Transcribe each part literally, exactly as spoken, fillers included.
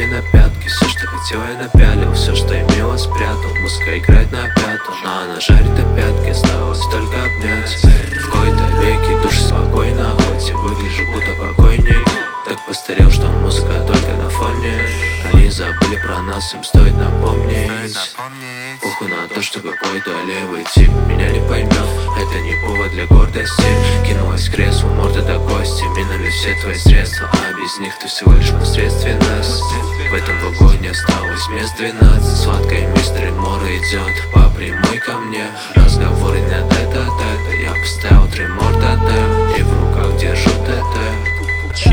на пятки. Все, что хотел, я напялил, все, что имел, я спрятал. Музыка играет на пятом, но она жарит опятки. Осталось только обнять. В кои-то веки душа спокойна, хоть и выгляжу будто покойней. Так постарел, что музыка только на фоне. Они забыли про нас, им стоит напомнить. Похуй на то, что какой-то левый тип меня не поймет. Это не повод для гордости. Кинулась к креслу, морда до кости. Минули все твои средства, а без них ты всего лишь посредственность. В этом вагоне осталось мест двенадцать. Сладкая мистер Мора идет по прямой ко мне. Разговоры не тет-а-тет. Я поставил тремор тотем и в руках держу ТТ.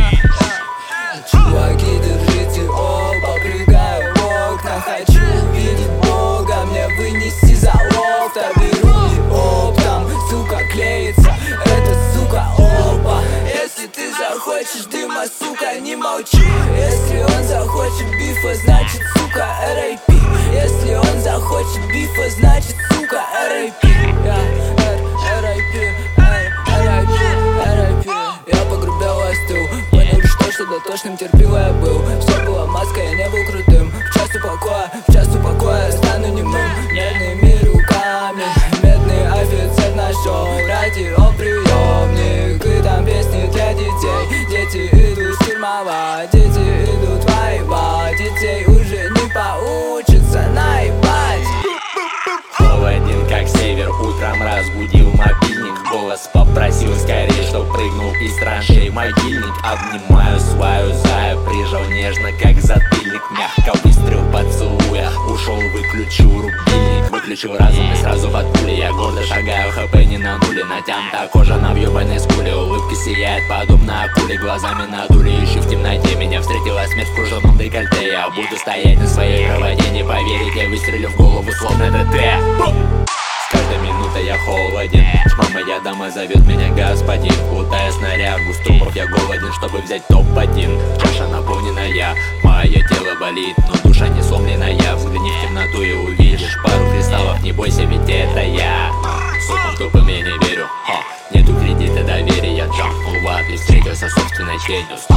Чуваки, держите оба, прыгаю в окна. Хочу увидеть Бога, мне вынести за лофта. Беру и оптом, сука, клеится эта сука опа. Если ты захочешь дыма, сука, не молчи. Если он захочет бифа, значит, сука, эр ай пи. Если он захочет бифа, значит, сука, эр ай пи. эр ай пи, эр ай пи, эр ай пи. Я погрубел, остыл, понял лишь то, что дотошным терпил я был. Все было маской, я не был крутым. В час покоя, в час покоя стану немым. Медными руками, медный офицер нашел радиоприемник. И там песни для детей. Дети идут штурмовать, дети идут воевать. Детей уже не поучатся наебать. Холоден, как север, утром разбудил мобильник. Голос попросил скорее, чтоб прыгнул из траншей могильник. Обнимаю свою заю, прижал нежно, как затыльник. Мягко выстрел поцелуя, ушел, выключил рубильник. Выключил разум и сразу под пули. Я гордо шагаю, хп не на нуле. Натянута кожа на въебанной скуле. Улыбка сияет, подобно акуле. Глазами надули, ищу в темноте. Меня встретила смерть в кружевном декольте. Я буду стоять на своей правоте, не поверите. Выстрелю в голову, словно ДТ. С каждой минутой я холоден. Моя дама зовет меня господин. Плутая снарягу с трупов, я голоден, чтобы взять топ один. Чаша наполненная, мое тело болит, но душа не сломленная. Взгляни в темноту и увидишь пару кристаллов. Не бойся, ведь это я. Сукам тупым я не верю. Ха. Нету кредита доверия. Джампнул в ад и встретился с собственной тенью.